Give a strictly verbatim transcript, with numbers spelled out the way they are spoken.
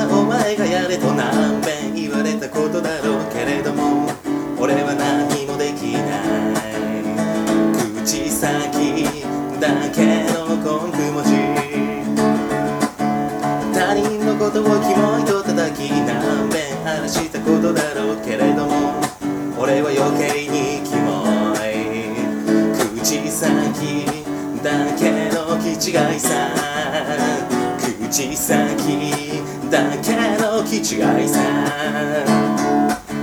お前がやれと何遍言われたことだろうけれども、俺は何もできない。口先だけの根句文字、他人のことをキモいと叩き何遍話したことだろうけれども、俺は余計にキモい。口先だけの気違いさ、口先だけの気違いさ。